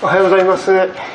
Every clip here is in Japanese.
おはようございます。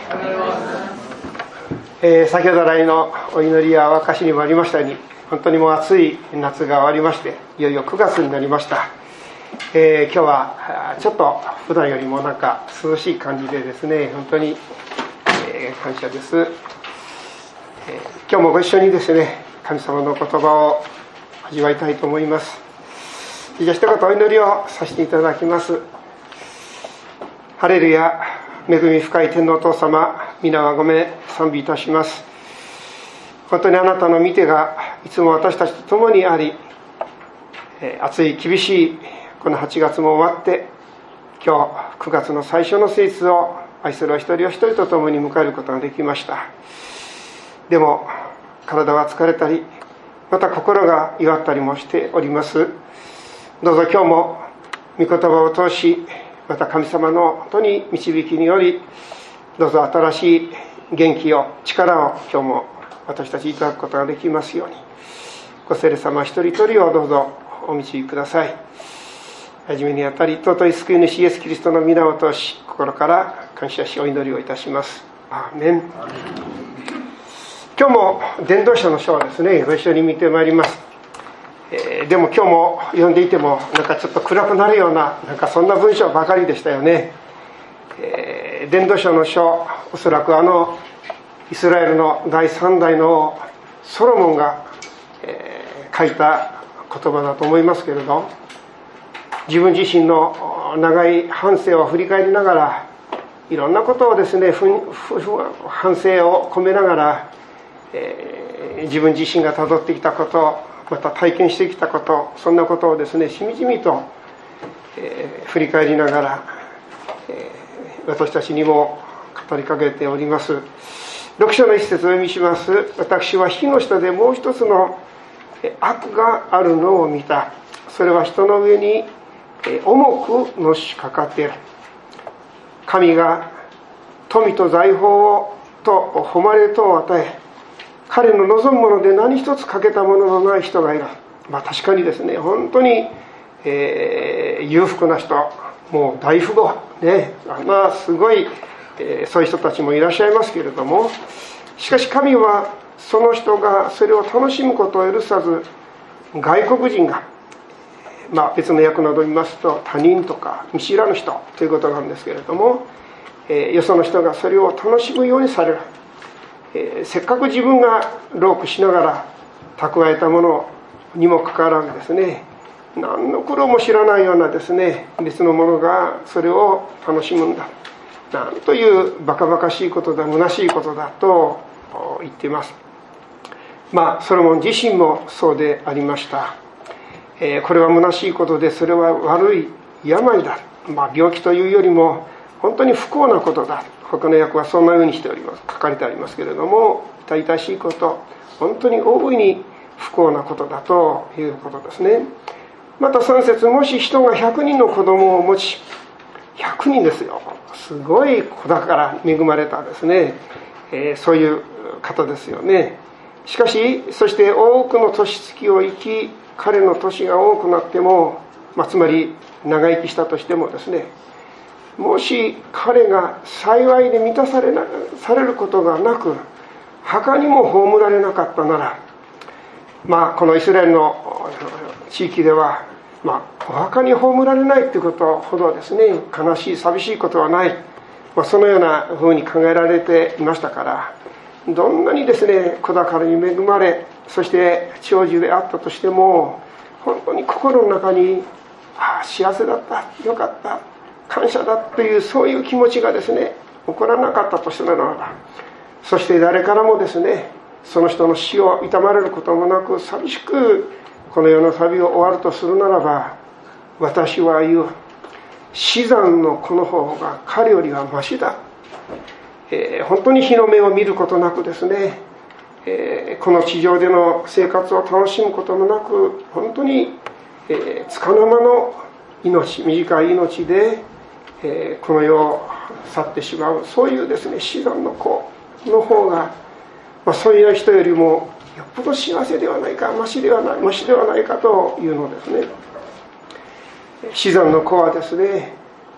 先ほど来のお祈りやお証しにもありましたように、本当にもう暑い夏が終わりまして、いよいよ9月になりました。今日はちょっと普段よりもなんか涼しい感じでですね、本当に、感謝です。今日もご一緒にですね、神様の言葉を味わいたいと思います。じゃあ一言お祈りをさせていただきます。ハレルヤ、恵み深い天のお父様、皆はごめん賛美いたします。本当にあなたの御手がいつも私たちと共にあり、暑い厳しいこの8月も終わって、今日9月の最初の聖日を愛するお一人お一人と共に迎えることができました。でも体は疲れたり、また心が弱ったりもしております。どうぞ今日も御言葉を通し、また神様の本当に導きにより、どうぞ新しい元気を力を今日も私たちいただくことができますように、ご聖霊様一人一人をどうぞお導きください。はじめにあたり尊い救い主イエスキリストの皆を通し、心から感謝しお祈りをいたします。アーメン。今日も伝道者の書をですね、ご一緒に見てまいります。でも今日も読んでいてもなんかちょっと暗くなるような、なんかそんな文章ばかりでしたよね。伝道者の書、おそらくイスラエルの第3代のソロモンが、書いた言葉だと思いますけれど、自分自身の長い半生を振り返りながら、いろんなことをですね、反省を込めながら、自分自身がたどってきたこと、また体験してきたこと、そんなことをですね、しみじみと、振り返りながら、私たちにも語りかけております。6章の一節を読みします。私は火の下でもう一つの悪があるのを見た。それは人の上に重くのしかかっている。神が富と財宝をと誉れとを与え、彼の望むもので何一つ欠けたもののない人がいる。確かにですね、本当に、裕福な人、もう大富豪ね、すごい、そういう人たちもいらっしゃいますけれども、しかし神はその人がそれを楽しむことを許さず、外国人が、別の訳などを見ますと他人とか見知らぬ人ということなんですけれども、よその人がそれを楽しむようにされる。せっかく自分が労苦しながら蓄えたものにもかかわらずですね、何の苦労も知らないようなですね、別の者がそれを楽しむんだ。なんというバカバカしいことだ、虚しいことだと言っています。ソロモン自身もそうでありました。これは虚しいことで、それは悪い病だ。病気というよりも本当に不幸なことだ。他の訳はそんなようにしております。書かれてありますけれども、痛々しいこと、本当に大いに不幸なことだということですね。また3節、もし人が100人の子供を持ち、100人ですよ。すごい子だから恵まれたですね、そういう方ですよね。しかし、そして多くの年月を生き、彼の年が多くなっても、つまり長生きしたとしてもですね、もし彼が幸いで満たされることがなく、墓にも葬られなかったなら、このイスラエルの地域では、お墓に葬られないということほどですね、悲しい寂しいことはない、そのようなふうに考えられていましたから、どんなにですね子宝に恵まれ、そして長寿であったとしても、本当に心の中に幸せだった、よかった、感謝だという、そういう気持ちがですね起こらなかったとするならば、そして誰からもですねその人の死を悼まれることもなく、寂しくこの世の旅を終わるとするならば、私は言う、死産の子の方が彼よりはマシだ。本当に日の目を見ることなくですね、この地上での生活を楽しむこともなく、本当に、束の間の命、短い命で、この世を去ってしまう、そういうですね死産の子の方が、そういう人よりもよっぽど幸せではないか、マシではないかというのですね。死産の子はですね、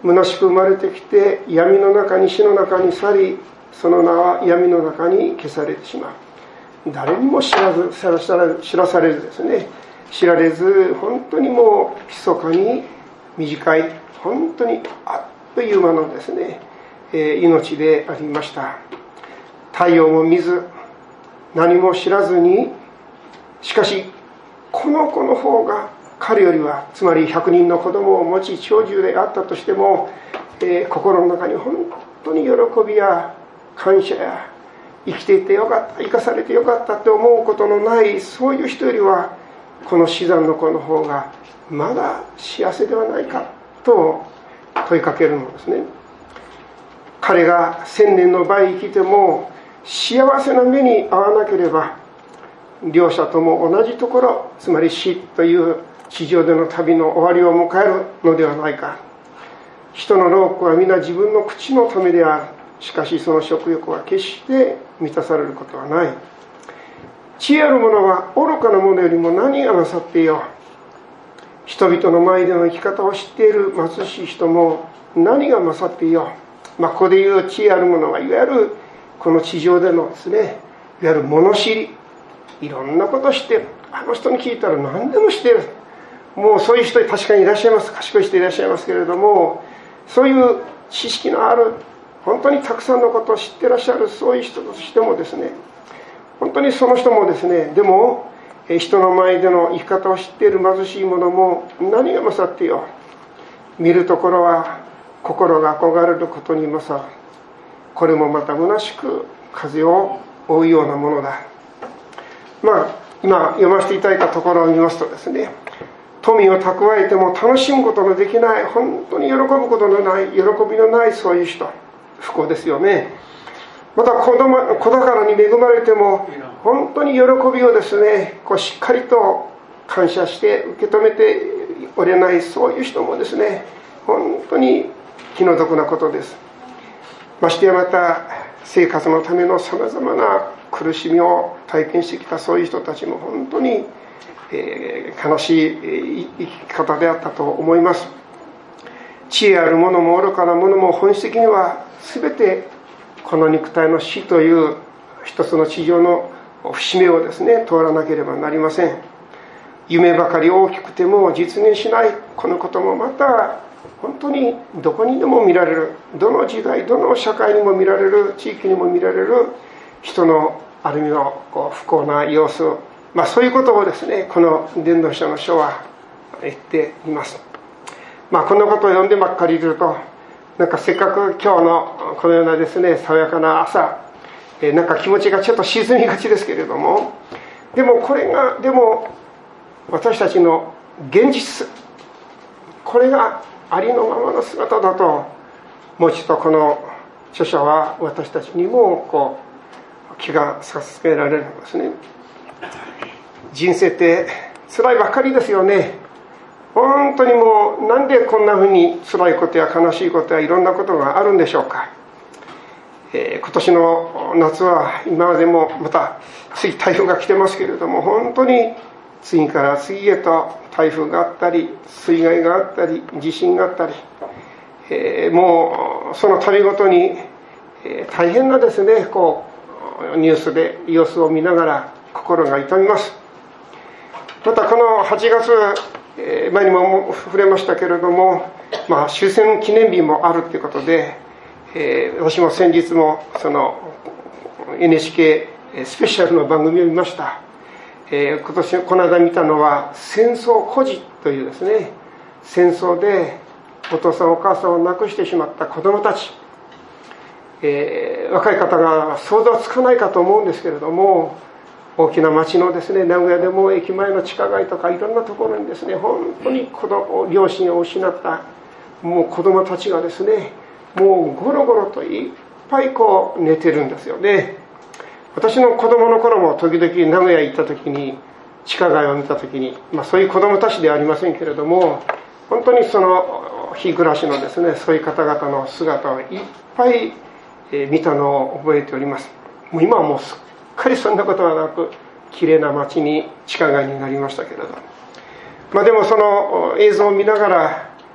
虚しく生まれてきて闇の中に死の中に去り、その名は闇の中に消されてしまう。誰にも知らされずですね、知られず、本当にもう密かに短い、本当にあっという間のですね、命でありました。太陽も見ず、何も知らずに、しかしこの子の方が彼よりは、つまり100人の子供を持ち長寿であったとしても、心の中に本当に喜びや感謝や、生きていてよかった、生かされてよかったって思うことのない、そういう人よりはこの死産の子の方がまだ幸せではないかと問いかけるのですね。彼が1000年の倍生きても幸せな目に遭わなければ、両者とも同じところ、つまり死という地上での旅の終わりを迎えるのではないか。人の労苦は皆自分の口のためである。しかしその食欲は決して満たされることはない。知恵ある者は愚かな者よりも何が勝っていよう。人々の前での生き方を知っている貧しい人も何が勝っていよう。ここでいう知恵ある者はいわゆるこの地上でのですね、いわゆる物知り、いろんなことを知っている。あの人に聞いたら何でも知っている。もうそういう人確かにいらっしゃいます。賢い人いらっしゃいますけれども、そういう知識のある、本当にたくさんのことを知っていらっしゃる、そういう人としてもですね、本当にその人もですね、でも人の前での生き方を知っている貧しい者も何が勝ってよ。見るところは心が憧れることに勝る。これもまた虚しく風を追うようなものだ。今読ませていただいたところを見ますとですね、富を蓄えても楽しむことのできない、本当に喜ぶことのない、喜びのない、そういう人、不幸ですよね。また子宝に恵まれても本当に喜びをですね、しっかりと感謝して受け止めておれない、そういう人もですね、本当に気の毒なことです。ましてやまた生活のためのさまざまな苦しみを体験してきたそういう人たちも本当に悲しい生き方であったと思います。知恵ある者も愚かな者も本質的には全てこの肉体の死という一つの地上の節目をですね、通らなければなりません。夢ばかり大きくても実現しない、このこともまた本当にどこにでも見られる、どの時代どの社会にも見られる、地域にも見られる人のある意味の不幸な様子、そういうことをですね、この伝道者の書は言っています。こんなことを読んでばっかりいると、せっかく今日のこのようなですね、爽やかな朝、気持ちがちょっと沈みがちですけれども、でもこれが私たちの現実、これがありのままの姿だと、もう一度この著者は私たちにも気がさせつけられるんですね。人生って辛いばっかりですよね。本当にもうなんでこんなふうに辛いことや悲しいことやいろんなことがあるんでしょうか。今年の夏は今までもまた次台風が来てますけれども、本当に次から次へと台風があったり、水害があったり、地震があったり、もうその度ごとに大変なですね、ニュースで様子を見ながら心が痛みます。またこの8月、前にも触れましたけれども、終戦記念日もあるということで、私も先日もその NHK スペシャルの番組を見ました。この間見たのは戦争孤児というですね、戦争でお父さんお母さんを亡くしてしまった子どもたち、若い方が想像つかないかと思うんですけれども、大きな町のですね、名古屋でも駅前の地下街とかいろんなところにですね、本当に両親を失ったもう子供たちがですね、もうゴロゴロといっぱい寝てるんですよね。私の子供の頃も時々名古屋行った時に地下街を見た時に、そういう子供たちではありませんけれども、本当にその日暮らしのですね、そういう方々の姿をいっぱい見たのを覚えております。もう今はもうすっかりそんなことはなく、綺麗な街に地下街になりましたけれど、でもその映像を見ながら、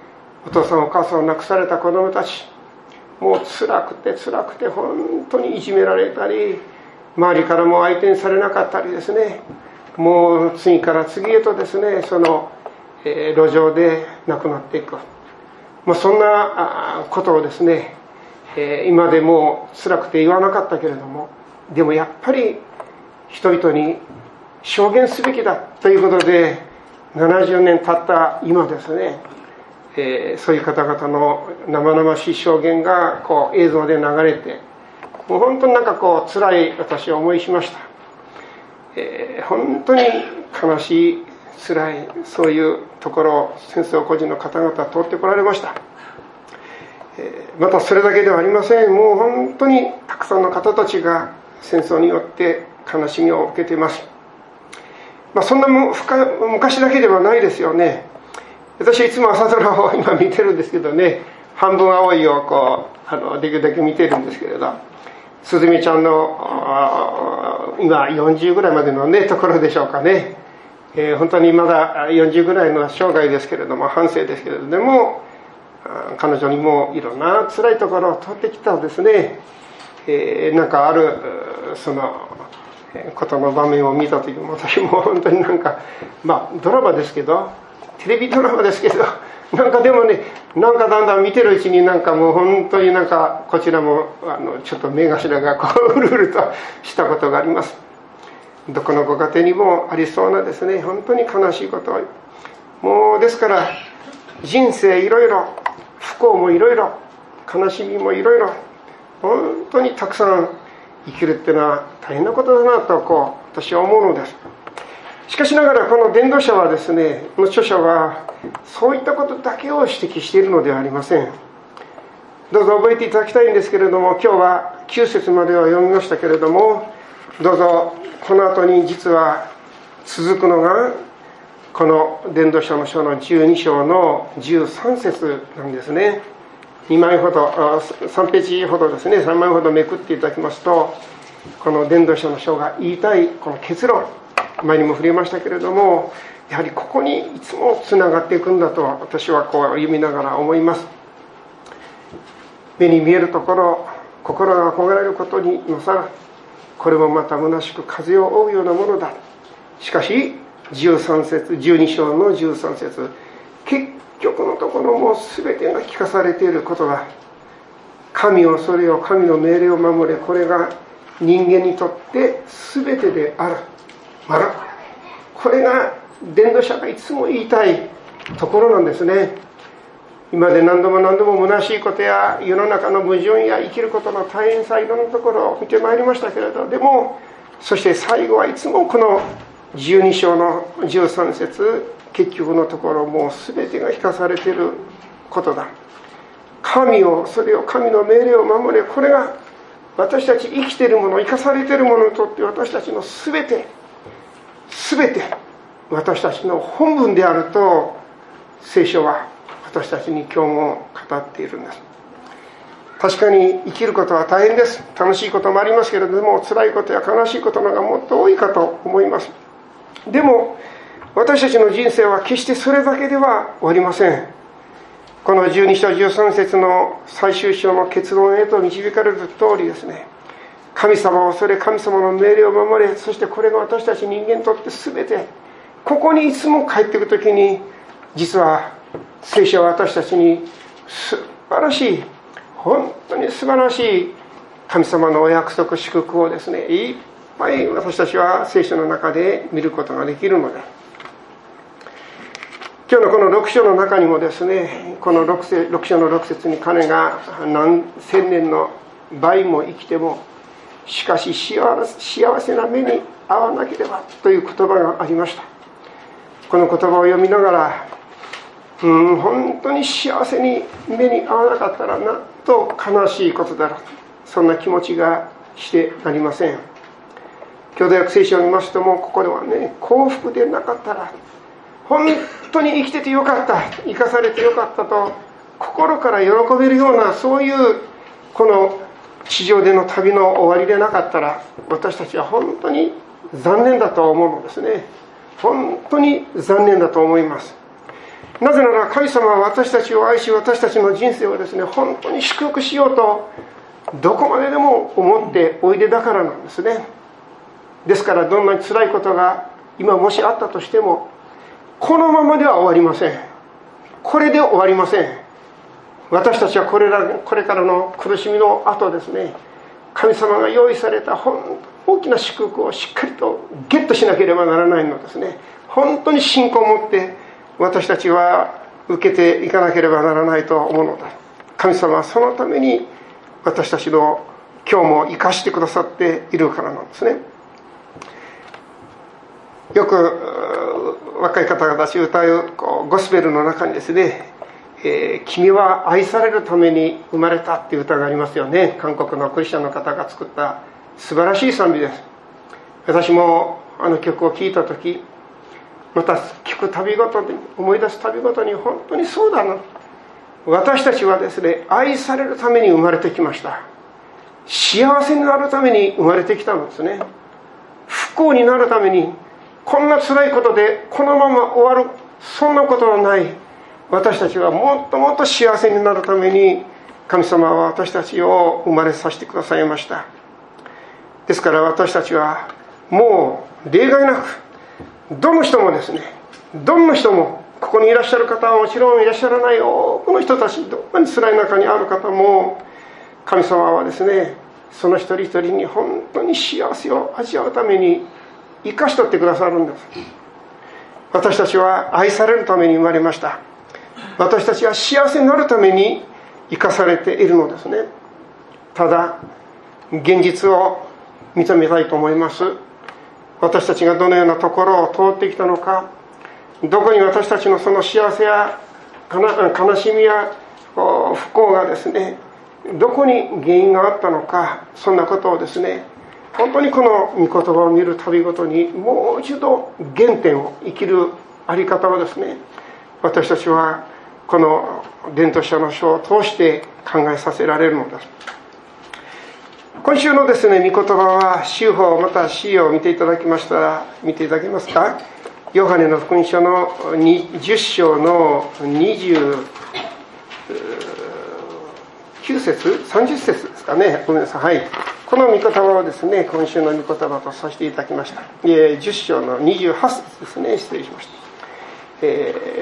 お父さんお母さんを亡くされた子供たち、もう辛くて辛くて本当にいじめられたり、周りからも相手にされなかったりですね、もう次から次へとですね、その路上で亡くなっていく、そんなことをですね、今でも辛くて言わなかったけれども、でもやっぱり人々に証言すべきだということで、70年経った今ですね、そういう方々の生々しい証言が映像で流れて、もう本当に辛い私は思いしました。本当に悲しい辛いそういうところを戦争孤児の方々は通ってこられました。またそれだけではありません。もう本当にたくさんの方たちが戦争によって悲しみを受けています。そんな昔だけではないですよね。私はいつも朝ドラを今見てるんですけどね、半分青いをできるだけ見てるんですけれど、すずめちゃんの今40ぐらいまでのねところでしょうかね。本当にまだ40ぐらいの生涯ですけれども、半生ですけれども、でも彼女にもいろんな辛いところを通ってきたんですね。あるそのことの場面を見た時も、私も本当にドラマですけど、テレビドラマですけど、でもね、だんだん見てるうちにもう本当にこちらもちょっと目頭がうるうるとしたことがあります。どこのご家庭にもありそうなですね、本当に悲しいことを、もうですから人生いろいろ、不幸もいろいろ、悲しみもいろいろ、本当にたくさん生きるっていうのは大変なことだなと私は思うのです。しかしながらこの伝道者はですね、この著者はそういったことだけを指摘しているのではありません。どうぞ覚えていただきたいんですけれども、今日は9節までは読みましたけれども、どうぞこの後に実は続くのがこの伝道者の書の12章の13節なんですね。2枚ほど、3ページほどですね、3枚ほどめくっていただきますと、この伝道者の書が言いたいこの結論、前にも触れましたけれども、やはりここにいつもつながっていくんだと私は読みながら思います。目に見えるところ、心が焦がれることに勝ら、これもまた虚しく風を追うようなものだ。しかし13節、12章の13節、結局のところも全てが聞かされていることだ。神を恐れよ、神の命令を守れ、これが人間にとって全てである。これが伝道者がいつも言いたいところなんですね。今まで何度も虚しいことや世の中の矛盾や生きることの大変さ、いろんなところを見てまいりましたけれど、でもそして最後はいつもこの12章の13節、結局のところもう全てが引かされていることだ。神を恐れよ、神の命令を守れ、これが私たち生きているもの、生かされているものにとって私たちの全て私たちの本分であると聖書は私たちに今日も語っているんです。確かに生きることは大変です。楽しいこともありますけれども、辛いことや悲しいことのがもっと多いかと思います。でも私たちの人生は決してそれだけでは終わりません。この12章13節の最終章の結論へと導かれる通りですね、神様を恐れ、神様の命令を守れ、そしてこれが私たち人間にとって全て、ここにいつも帰っていくときに、実は聖書は私たちに素晴らしい、本当に素晴らしい神様のお約束、祝福をですね、いっぱい私たちは聖書の中で見ることができるので、今日のこの6章の中にもですね、この 6章の6節に、彼が何千年の倍も生きてもしかし幸せな目に遭わなければという言葉がありました。この言葉を読みながら、本当に幸せに目に遭わなかったらなんと悲しいことだろう、そんな気持ちがしてなりません。兄弟訳聖書を見ますとも、ここではね、幸福でなかったら、本当に生きててよかった、生かされてよかったと心から喜べるような、そういうこの地上での旅の終わりでなかったら、私たちは本当に残念だと思うのですね。本当に残念だと思います。 なぜなら神様は私たちを愛し、私たちの人生をですね、本当に祝福しようとどこまででも思っておいでだからなんですね。ですからどんなに辛いことが今もしあったとしても、このままでは終わりません。これで終わりません。私たちはこれからの苦しみの後ですね、神様が用意された大きな祝福をしっかりとゲットしなければならないのですね。本当に信仰を持って私たちは受けていかなければならないと思うのだ。神様はそのために私たちの今日も生かしてくださっているからなんですね。よく若い方々たち歌うゴスペルの中にですね、君は愛されるために生まれたっていう歌がありますよね。韓国のクリスチャンの方が作った素晴らしい賛美です。私もあの曲を聴いた時、また聴くたびごとに、思い出すたびごとに、本当にそうだな、私たちはですね、愛されるために生まれてきました。幸せになるために生まれてきたのですね。不幸になるために、こんな辛いことでこのまま終わる、そんなことはない。私たちはもっともっと幸せになるために神様は私たちを生まれさせてくださいました。ですから私たちはもう例外なく、どの人もですね、どんな人も、ここにいらっしゃる方はもちろんいらっしゃらない多くの人たち、どんなに辛い中にある方も、神様はですね、その一人一人に本当に幸せを味わうために生かしとってくださるんです。私たちは愛されるために生まれました。私たちは幸せになるために生かされているのですね。ただ現実を認めたいと思います。私たちがどのようなところを通ってきたのか、どこに私たちのその幸せや悲しみや不幸がですね、どこに原因があったのか、そんなことをですね、本当にこの御言葉を見るたびごとにもう一度原点を生きるあり方をですね、私たちはこの伝道者の書を通して考えさせられるのです。今週のですね、御言葉は週報また詩を見ていただきましたら、見ていただけますか。ヨハネの福音書の10章の29節30節ですかね。ごめんなさい。はい。この御言葉をですね、今週の御言葉とさせていただきました。10章の28節ですね。失礼しました。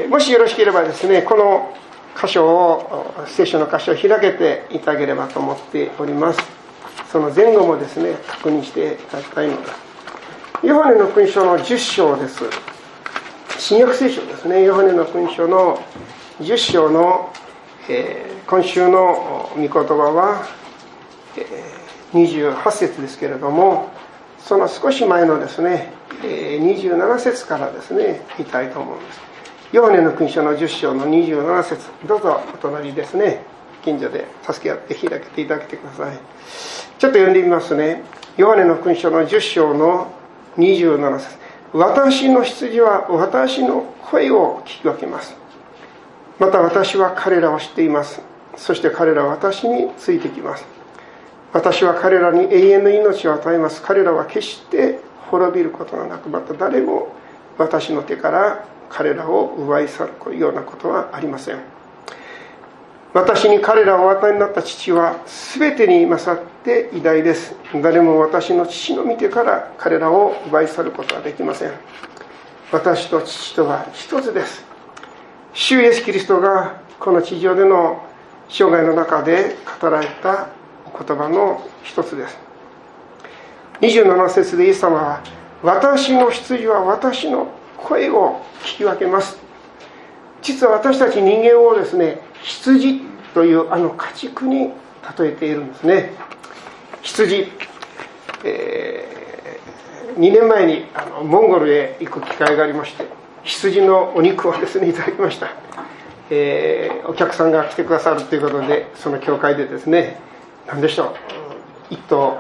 もしよろしければですね、この箇所を、聖書の箇所を開けていただければと思っております。その前後もですね、確認していただきたいのです。ヨハネの福音書の10章です。新約聖書ですね。ヨハネの福音書の10章の、今週の御言葉は、28節ですけれども、その少し前のですね、27節からですね、見たいと思うんです。ヨハネの福音書の10章の27節、どうぞお隣ですね、近所で助け合って開けていただけてください。ちょっと読んでみますね。ヨハネの福音書の10章の27節、私の羊は私の声を聞き分けます。また私は彼らを知っています。そして彼らは私についてきます。私は彼らに永遠の命を与えます。彼らは決して滅びることがなく、また誰も私の手から彼らを奪い去るようなことはありません。私に彼らをお与えになった父は全てに勝って偉大です。誰も私の父の御手から彼らを奪い去ることはできません。私と父とは一つです。主イエスキリストがこの地上での生涯の中で語られた言葉の一つです。27節でイエス様は、私の羊は私の声を聞き分けます。実は私たち人間をですね、羊というあの家畜に例えているんですね。羊、2年前にモンゴルへ行く機会がありまして、羊のお肉をですねいただきました。お客さんが来てくださるということで、その教会でですね、何でしょう、一頭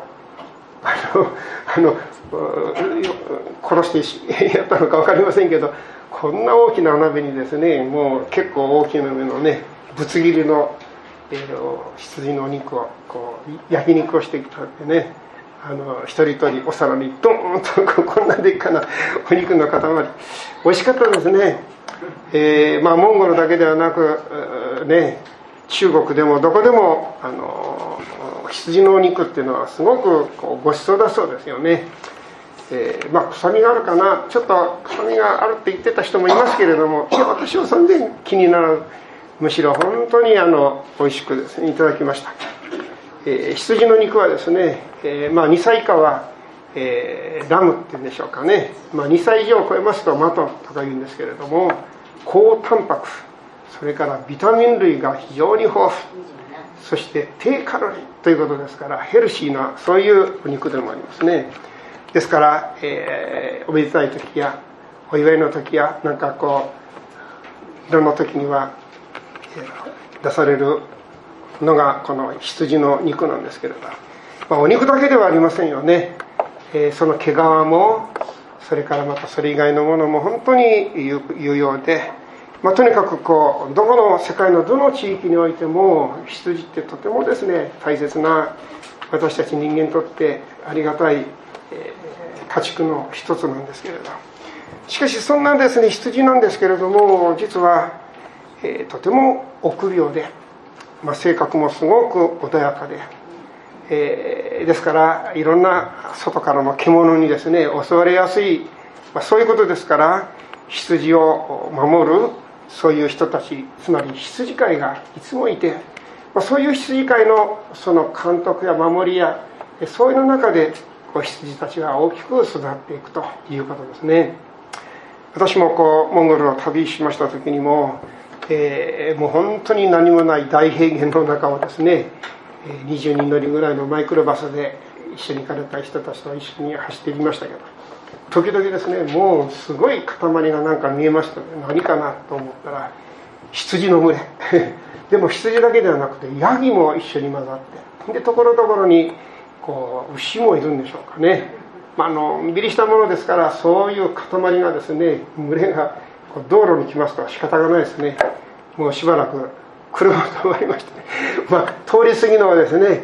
殺してやったのか分かりませんけど、こんな大きな鍋にですね、もう結構大きな目のね、ぶつ切りの、羊のお肉をこう焼肉をしてきたんでね、 一人一人お皿にドーンとこんなでっかなお肉の塊、美味しかったですね。モンゴルだけではなくね、中国でもどこでも羊のお肉っていうのはすごくごちそうだそうですよね。臭みがあるかな、ちょっと臭みがあるって言ってた人もいますけれども、いや私は全然気にならず、むしろ本当に美味しくですねいただきました。羊の肉はですね、2歳以下は、ラムっていうんでしょうかね、2歳以上を超えますとマトンとか言うんですけれども、高タンパク、それからビタミン類が非常に豊富、そして低カロリーということですから、ヘルシーなそういうお肉でもありますね。ですから、おめでたい時やお祝いの時やいろんな時には、出されるのがこの羊の肉なんですけれど、お肉だけではありませんよね。その毛皮も、それからまたそれ以外のものも本当に有用で、とにかくどこの世界のどの地域においても羊ってとてもですね大切な、私たち人間にとってありがたい、家畜の一つなんですけれど、しかしそんなですね羊なんですけれども、実は、とても臆病で、性格もすごく穏やかで、ですからいろんな外からの獣にですね襲われやすい、そういうことですから、羊を守るそういう人たち、つまり羊飼いがいつもいて、そういう羊飼いのその監督や守りや、そういうの中で羊たちが大きく育っていくということですね。私もモンゴルを旅しました時にも、もう本当に何もない大平原の中をですね、20人乗りぐらいのマイクロバスで一緒に行かれた人たちと一緒に走ってみましたけど、時々ですね、もうすごい塊がなんか見えましたね。何かなと思ったら羊の群れでも羊だけではなくてヤギも一緒に混ざって、でところどころに牛もいるんでしょうかね。のんびりしたものですから、そういう塊がですね、群れが道路に来ますと仕方がないですね。もうしばらく車が止まりましてね、通り過ぎのはですね、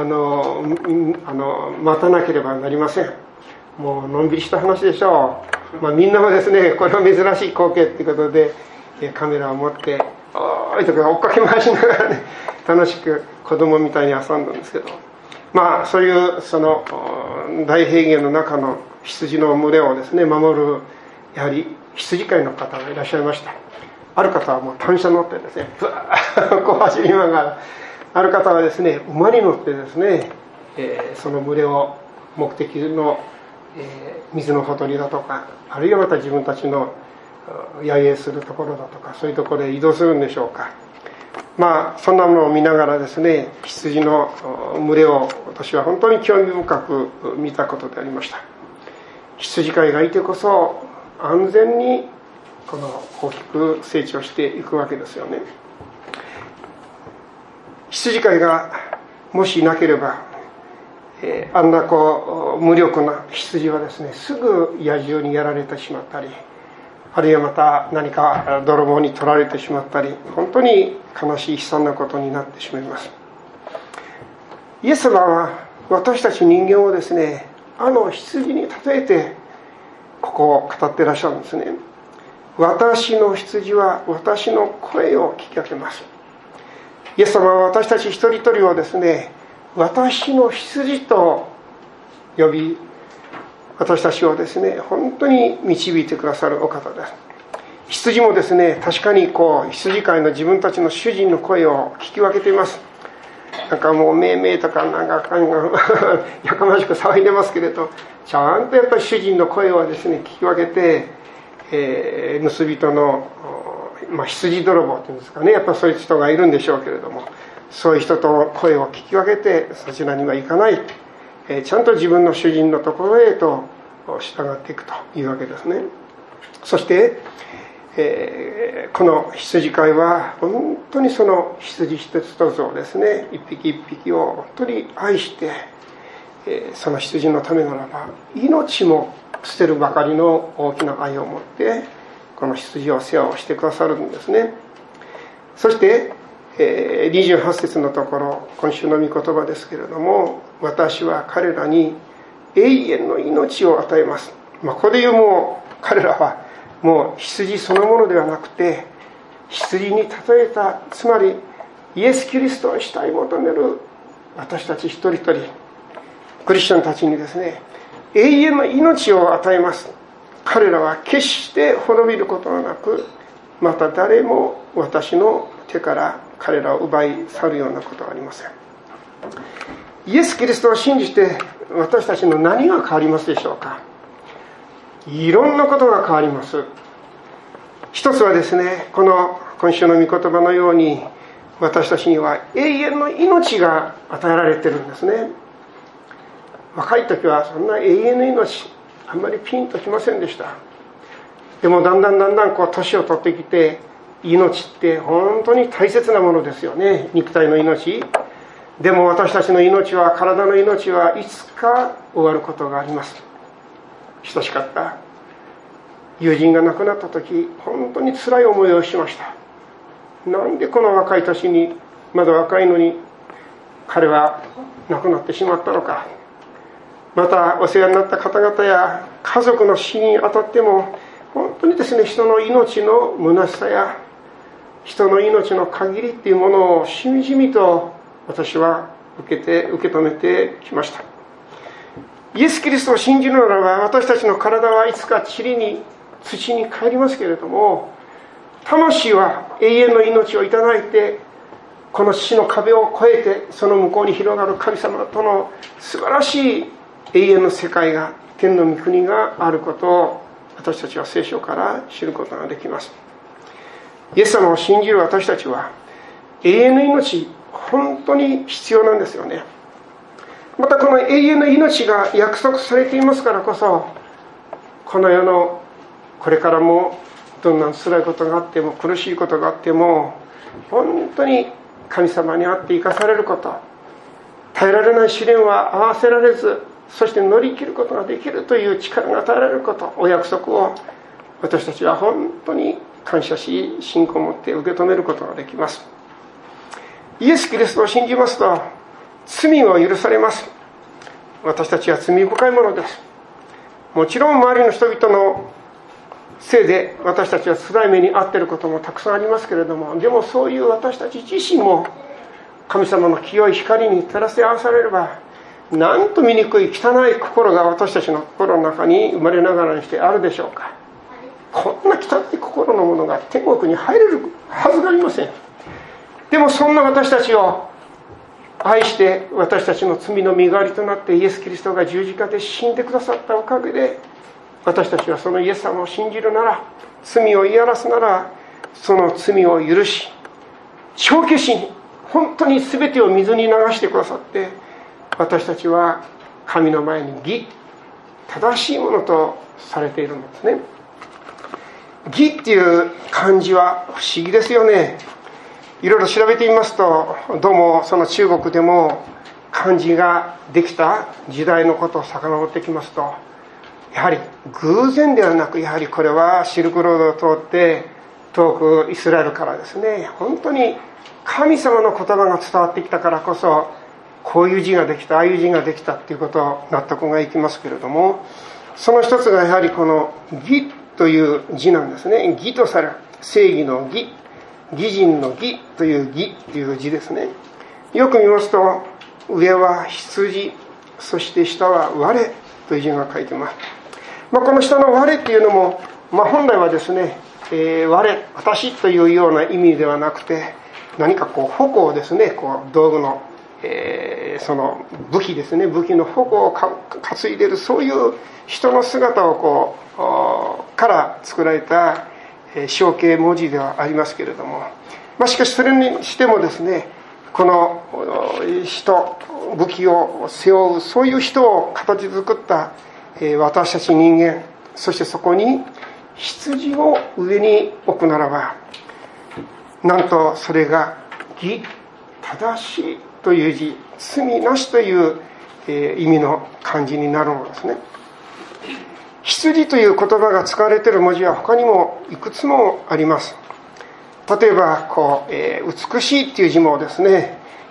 待たなければなりません。もうのんびりした話でしょう。みんなもですね、これは珍しい光景ということでカメラを持っておーいとか追っかけ回しながらね、楽しく子供みたいに遊んだんですけど、そういうその大平原の中の羊の群れをですね守る、やはり羊飼いの方がいらっしゃいました。ある方はもう単車乗ってですね、ブワー走りながら、ある方はですね馬に乗ってですね、その群れを目的の、水のほとりだとか、あるいはまた自分たちの野営するところだとか、そういうところへ移動するんでしょうか。そんなものを見ながらですね、羊の群れを私は本当に興味深く見たことでありました。羊飼いがいてこそ安全に大きく成長していくわけですよね。羊飼いがもしいなければ、あんな無力な羊はですね、すぐ野獣にやられてしまったり、あるいはまた何か泥棒に取られてしまったり、本当に悲しい悲惨なことになってしまいます。イエス様は私たち人間をですね、羊に例えてここを語っていらっしゃるんですね。私の羊は私の声を聞き分けます。イエス様は私たち一人一人をですね、私の羊と呼び、私たちをですね本当に導いてくださるお方です。羊もですね、確かに羊飼いの自分たちの主人の声を聞き分けています。もうめいめいとかやかましく騒いでますけれど、ちゃんとやっぱり主人の声をですね聞き分けて、盗人の、羊泥棒というんですかね、やっぱそういう人がいるんでしょうけれども、そういう人と声を聞き分けてそちらには行かない、ちゃんと自分の主人のところへと従っていくというわけですね。そして、この羊飼いは本当にその羊一つ一つをですね、一匹一匹を本当に愛して、その羊のためならば命も捨てるばかりの大きな愛を持ってこの羊を世話をしてくださるんですね。そして28節のところ、今週の御言葉ですけれども、 私は彼らに永遠の命を与えます。ここで言うもう彼らはもう羊そのものではなくて、羊に例えた、つまりイエス・キリストを主体求める私たち一人一人クリスチャンたちにですね、永遠の命を与えます。彼らは決して滅びることはなく、また誰も私の手から彼らを奪い去るようなことはありません。イエス・キリストを信じて私たちの何が変わりますでしょうか。いろんなことが変わります。一つはですね、この今週の御言葉のように、私たちには永遠の命が与えられてるんですね。若い時はそんな永遠の命あんまりピンときませんでした。でもだんだん年を取ってきて、命って本当に大切なものですよね。肉体の命でも、私たちの命は、体の命はいつか終わることがあります。親しかった友人が亡くなった時、本当に辛い思いをしました。なんでこの若い年に、まだ若いのに彼は亡くなってしまったのか。またお世話になった方々や家族の死にあたっても、本当にですね、人の命の虚しさや人の命の限りっていうものをしみじみと私は受け止めてきました。イエス・キリストを信じるならば、私たちの体はいつか土に帰りますけれども、魂は永遠の命をいただいて、この死の壁を越えてその向こうに広がる神様との素晴らしい永遠の世界が、天の御国があることを私たちは聖書から知ることができます。イエス様を信じる私たちは永遠の命、本当に必要なんですよね。またこの永遠の命が約束されていますからこそ、この世のこれからもどんな辛いことがあっても、苦しいことがあっても、本当に神様にあって生かされること、耐えられない試練は合わせられず、そして乗り切ることができるという力が与えられること、お約束を私たちは本当に感謝し、信仰を持って受け止めることができます。イエス・キリストを信じますと罪を許されます。私たちは罪深いものです。もちろん周りの人々のせいで私たちは辛い目に遭っていることもたくさんありますけれども、でもそういう私たち自身も神様の清い光に照らし合わされれば、なんと醜い汚い心が私たちの心の中に生まれながらにしてあるでしょうか。こんな汚い心のものが天国に入れるはずがありません。でもそんな私たちを愛して、私たちの罪の身代わりとなってイエス・キリストが十字架で死んでくださったおかげで、私たちはそのイエス様を信じるなら、罪を言い表すなら、その罪を許し、帳消しに本当に全てを水に流してくださって、私たちは神の前に義、正しいものとされているんですね。義っていう漢字は不思議ですよね。いろいろ調べてみますと、どうもその中国でも漢字ができた時代のことを遡ってきますと、やはり偶然ではなく、やはりこれはシルクロードを通って遠くイスラエルからですね、本当に神様の言葉が伝わってきたからこそ、こういう字ができた、ああいう字ができたっていうことを納得がいきますけれども、その一つがやはりこの義という字なんですね。義とされる、正義の義、義人の義という義という字ですね。よく見ますと、上は羊、そして下は我という字が書いてます。この下の我っていうのも、本来はですね、我、私というような意味ではなくて、何か矛をですね、道具の、その武器ですね、武器の矛を担いでいる、そういう人の姿をから作られた象形文字ではありますけれども、しかしそれにしてもですね、この人、武器を背負う、そういう人を形作った私たち人間、そしてそこに羊を上に置くならば、なんとそれが義、正しいという字、罪なしという意味の漢字になるのですね。羊という言葉が使われている文字は他にもいくつもあります。例えば美しいっていう字もですね、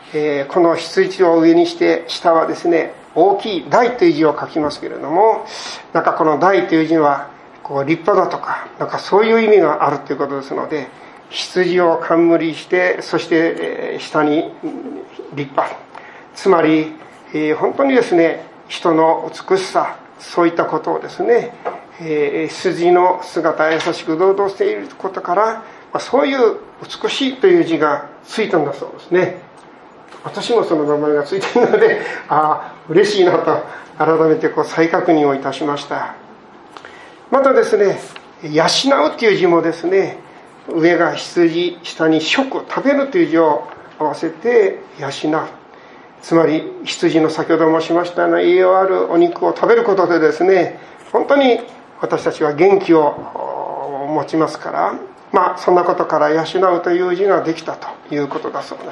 この羊を上にして下はですね、大きい大という字を書きますけれども、なんかこの大という字はこう立派だとか、なんかそういう意味があるということですので、羊を冠して、そして下に立派、つまり本当にですね、人の美しさ、そういったことをですね、羊の姿、優しく堂々していることから、そういう美しいという字がついたんだそうですね。私もその名前がついているので、嬉しいなと改めて再確認をいたしました。またですね、養うという字もですね、上が羊、下に食、食べるという字を合わせて養う。つまり羊の先ほど申しましたような栄養あるお肉を食べることでですね、本当に私たちは元気を持ちますから、そんなことから養うという字ができたということだそうです。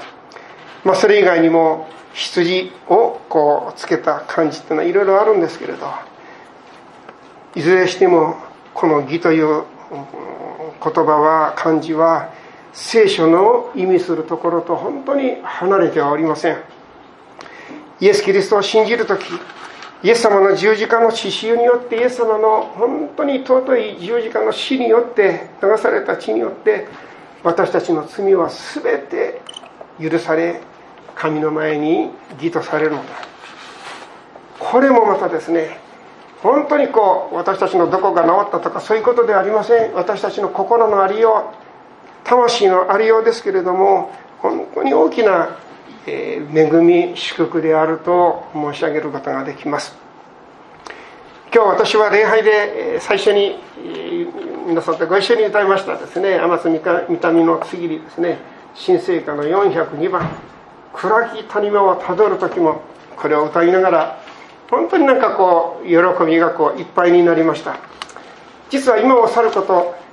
それ以外にも羊をつけた漢字っていうのはいろいろあるんですけれど、いずれにしてもこの義という言葉は、漢字は聖書の意味するところと本当に離れてはおりません。イエス・キリストを信じるとき、イエス様の十字架の死臭によって、イエス様の本当に尊い十字架の死によって、流された血によって、私たちの罪は全て許され、神の前に義とされるのだ。これもまたですね、本当に私たちのどこが治ったとかそういうことではありません。私たちの心のありよう、魂のありようですけれども、本当に大きな恵み、祝福であると申し上げることができます。今日私は礼拝で最初に皆さんとご一緒に歌いましたですね、天津御霊の次にですね、新聖歌の402番、暗き谷間をたどる時も、これを歌いながら本当に喜びがいっぱいになりました。実は今を去ること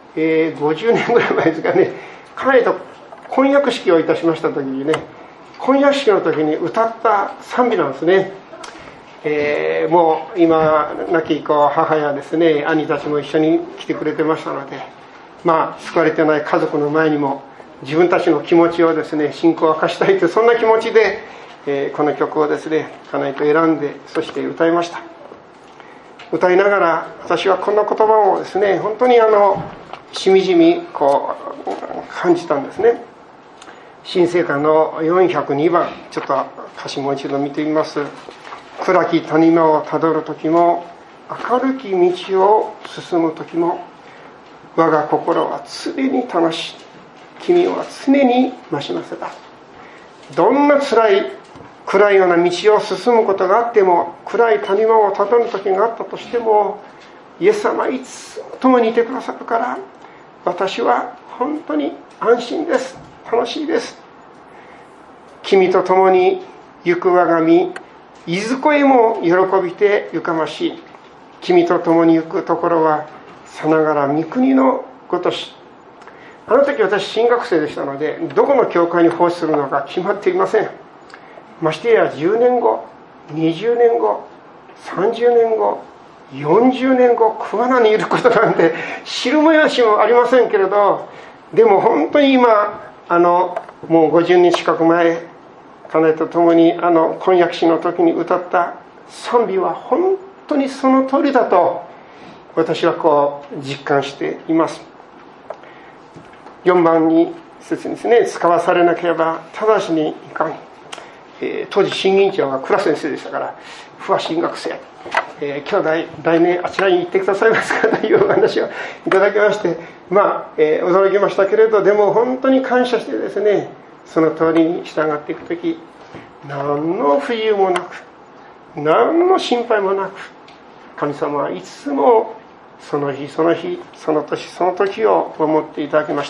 、50年ぐらい前ですかね、家内と婚約式をいたしました時にね、婚約式の時に歌った賛美なんですね。もう今亡き母やですね、兄たちも一緒に来てくれてましたので、救われてない家族の前にも自分たちの気持ちをですね、信仰を明かしたいという、そんな気持ちで、この曲をですね、家内と選んで、そして歌いました。歌いながら私はこんな言葉をですね、本当にしみじみ感じたんですね。新聖歌の402番、ちょっと歌詞もう一度見てみます。暗き谷間をたどる時も、明るき道を進む時も、我が心は常に楽しい。君は常に増しませだ。どんな暗いような道を進むことがあっても、暗い谷間をたどる時があったとしても、イエス様はいつも共にいてくださるから、私は本当に安心です。楽しいです。君と共に行く我が身、いずこへも喜びてゆかましい。君と共に行くところはさながら御国のごとし。あの時私新学生でしたので、どこの教会に奉仕するのか決まっていません。ましてや10年後、20年後、30年後、40年後、桑名にいることなんて知るもやしもありませんけれど、でも本当に今もう50年近く前、家内と共に婚約式の時に歌った賛美は本当にその通りだと私は実感しています。4番に説にですね、使わされなければ直ちにいかん。当時審議員長が倉先生でしたから、不破新学生、兄弟来年あちらに行ってくださいますかというお話をいただきまして、驚きましたけれど、でも本当に感謝してですね、その通りに従っていくとき、何の不自由もなく、何の心配もなく、神様はいつもその日その日、その年その時を守っていただきました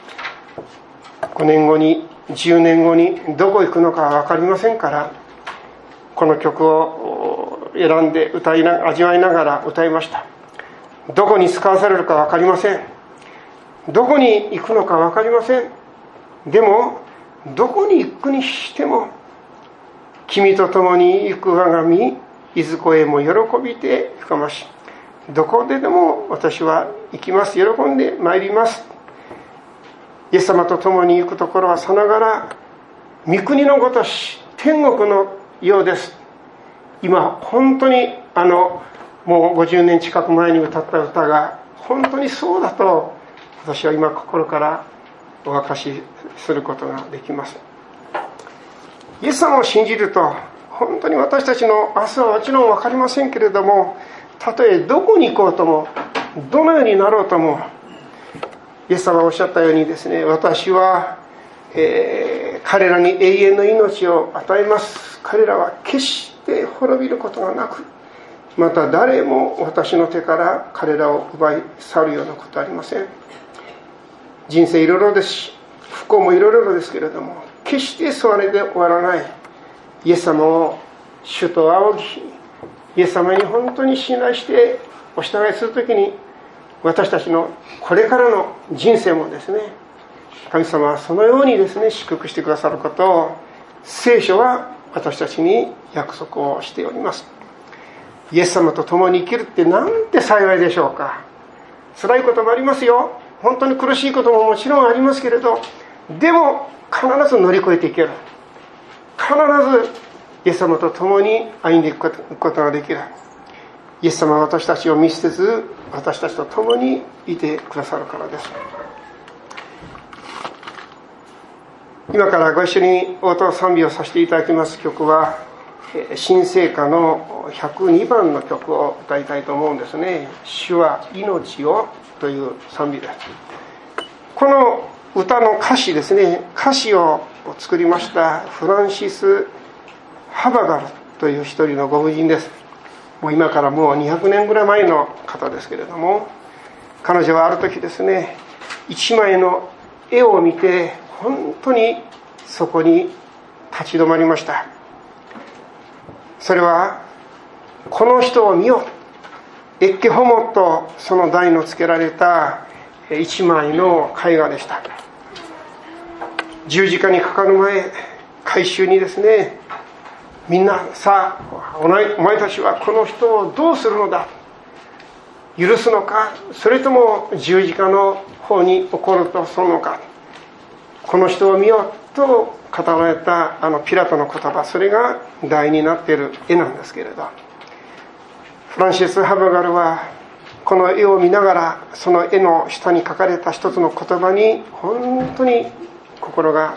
。5年後に10年後にどこ行くのかは分かりませんから、この曲を選んで味わいながら歌いました。どこに使わされるか分かりません。どこに行くのか分かりません。でもどこに行くにしても、君と共に行く我が身、いずこへも喜びてゆかましい。どこででも私は行きます。喜んで参ります。イエス様と共に行くところはさながら御国のごとし天国のようです。今本当にもう50年近く前に歌った歌が本当にそうだと私は今心からお明かしすることができます。イエス様を信じると本当に私たちの明日はもちろん分かりませんけれども、たとえどこに行こうともどのようになろうとも、イエス様がおっしゃったようにですね、私は、彼らに永遠の命を与えます。彼らは決して滅びることがなく、また誰も私の手から彼らを奪い去るようなことはありません。人生いろいろですし、不幸もいろいろですけれども、決してそれで終わらない。イエス様を主と仰ぎ、イエス様に本当に信頼してお従いするときに、私たちのこれからの人生もですね、神様はそのようにですね祝福してくださることを聖書は私たちに約束をしております。イエス様と共に生きるってなんて幸いでしょうか。辛いこともありますよ。本当に苦しいことももちろんありますけれど、でも必ず乗り越えていける。必ずイエス様と共に歩んでいくことができる。イエス様は私たちを見捨てず、私たちと共にいてくださるからです。今からご一緒に応答賛美をさせていただきます曲は、新聖歌の102番の曲を歌いたいと思うんですね。主は命をという賛美です。この歌の歌詞ですね、歌詞を作りましたフランシス・ハバガルという一人のご婦人です。もう今からもう200年ぐらい前の方ですけれども、彼女はある時ですね、一枚の絵を見て本当にそこに立ち止まりました。それはこの人を見よ、エッケホモとその題の付けられた一枚の絵画でした。十字架にかかる前、改宗にですね、みんなさあお前たちはこの人をどうするのだ、許すのか、それとも十字架の方に怒るとするのか、この人を見よと語られたピラトの言葉、それが題になっている絵なんですけれど、フランシス・ハバガルはこの絵を見ながら、その絵の下に書かれた一つの言葉に本当に心が、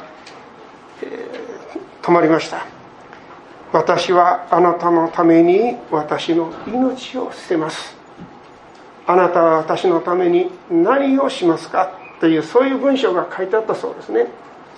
止まりました。私はあなたのために私の命を捨てます。あなたは私のために何をしますかという、そういう文章が書いてあったそうですね。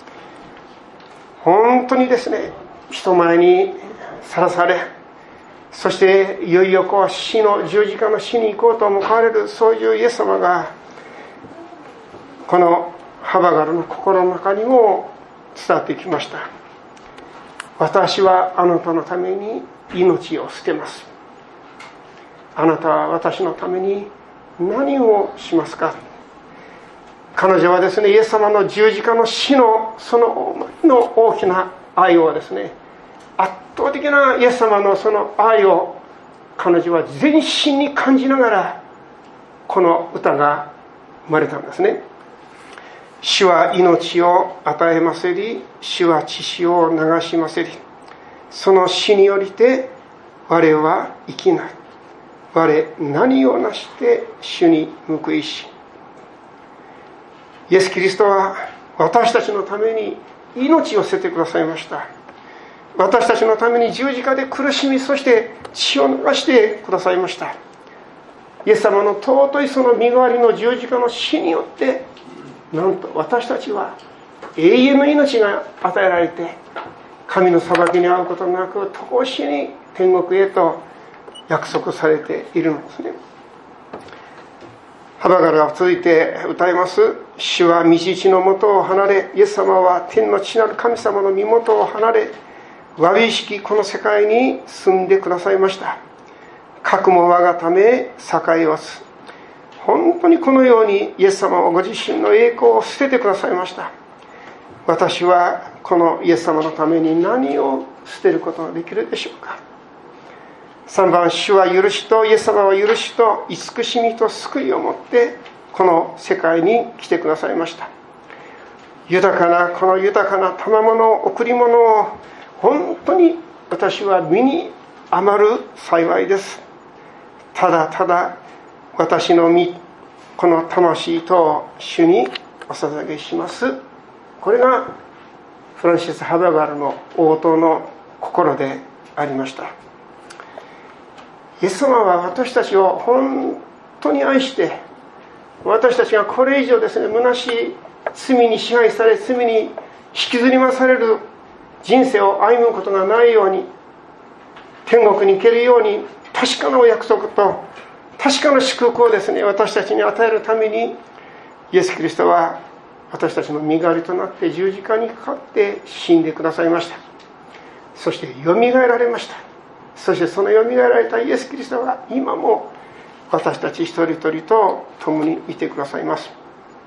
本当にですね、人前にさらされ、そしていよいよ死の十字架の死に行こうと向かわれる、そういうイエス様がこのハバガルの心の中にも伝わってきました。私はあなたのために命を捨てます。あなたは私のために何をしますか。彼女はですね、イエス様の十字架の死のその大きな愛をですね、圧倒的なイエス様のその愛を彼女は全身に感じながらこの歌が生まれたんですね。主は命を与えませり、主は血潮を流しませり、その死によりて我は生きない。我何をなして主に報いし。イエス・キリストは私たちのために命を捨ててくださいました。私たちのために十字架で苦しみ、そして血を流してくださいました。イエス様の尊いその身代わりの十字架の死によって、なんと私たちは永遠の命が与えられて、神の裁きに遭うことなく常しに天国へと約束されているのですね。ハバガルが続いて歌います。主は道地の元を離れ、イエス様は天の父なる神様の身元を離れ、わびしきこの世界に住んでくださいました。かくも我がため栄えわす。本当にこのようにイエス様はご自身の栄光を捨ててくださいました。私はこのイエス様のために何を捨てることができるでしょうか。3番、主は許しと、イエス様は許しと慈しみと救いを持ってこの世界に来てくださいました。 豊かなこの豊かな賜物贈り物を本当に私は身に余る幸いです。ただただ私の身この魂と主にお捧げします。これがフランシス・ハバガルの応答の心でありました。イエス様は私たちを本当に愛して、私たちがこれ以上ですね、虚しい罪に支配され、罪に引きずり回される人生を歩むことがないように、天国に行けるように確かなお約束と確かな祝福をですね、私たちに与えるために、イエス・キリストは私たちの身代わりとなって十字架にかかって死んでくださいました。そしてよみがえられました。そしてそのよみがえられたイエス・キリストは今も私たち一人一人と共にいてくださいます。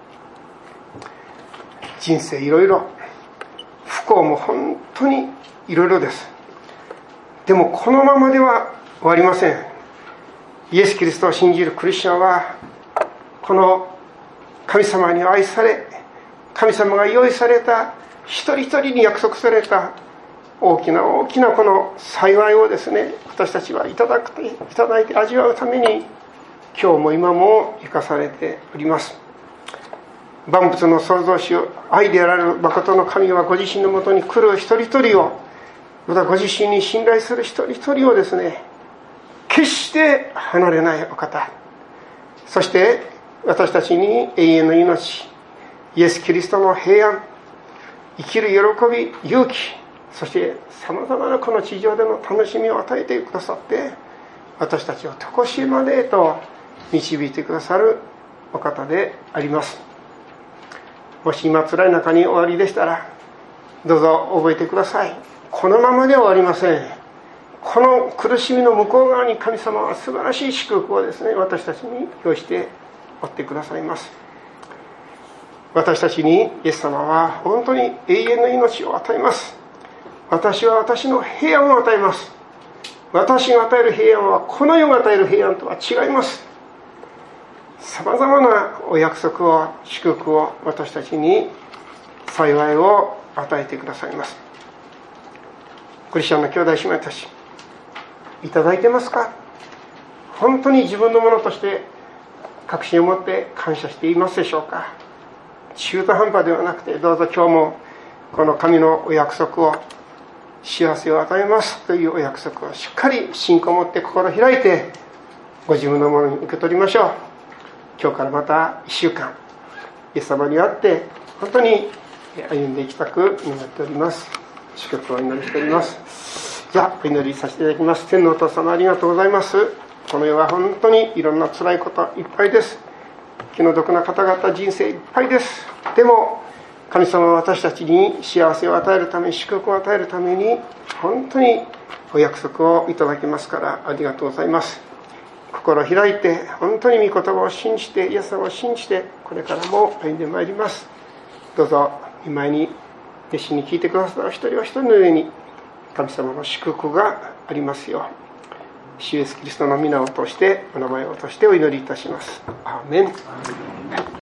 人生いろいろ、不幸も本当にいろいろです。でもこのままでは終わりません。イエス・キリストを信じるクリスチャンは、この神様に愛され、神様が用意された一人一人に約束された大きな大きなこの幸いをですね、私たちはいただいて味わうために、今日も今も生かされております。万物の創造主、愛であられる誠の神はご自身のもとに来る一人一人を、またご自身に信頼する一人一人をですね、決して離れないお方。そして私たちに永遠の命、イエス・キリストの平安、生きる喜び、勇気、そしてさまざまなこの地上での楽しみを与えてくださって、私たちを常しえまでへと導いてくださるお方であります。もし今辛い中におありでしたら、どうぞ覚えてください。このままでは終わりません。この苦しみの向こう側に神様は素晴らしい祝福をですね、私たちに用意しておってくださいます。私たちにイエス様は本当に永遠の命を与えます。私は私の平安を与えます。私が与える平安はこの世が与える平安とは違います。さまざまなお約束を、祝福を私たちに幸いを与えてくださいます。クリスチャンの兄弟姉妹たち、いただいてますか？本当に自分のものとして確信を持って感謝していますでしょうか？中途半端ではなくて、どうぞ今日もこの神のお約束を、幸せを与えますというお約束をしっかり信仰を持って心開いてご自分のものに受け取りましょう。今日からまた1週間、イエス様に会って本当に歩んでいきたく願っております。祝福をお祈りしております。じゃあお祈りさせていただきます。天のお父様、ありがとうございます。この世は本当にいろんな辛いこといっぱいです。気の毒な方々、人生いっぱいです。でも神様は私たちに幸せを与えるために、祝福を与えるために本当にお約束をいただきますから、ありがとうございます。心を開いて本当に御言葉を信じて、イエス様を信じて、これからも歩んでまいります。どうぞ御前に熱心に聞いてくださった一人は一人の上に神様の祝福がありますよう、主イエスキリストの皆を通して、お名前を通してお祈りいたします。アーメン。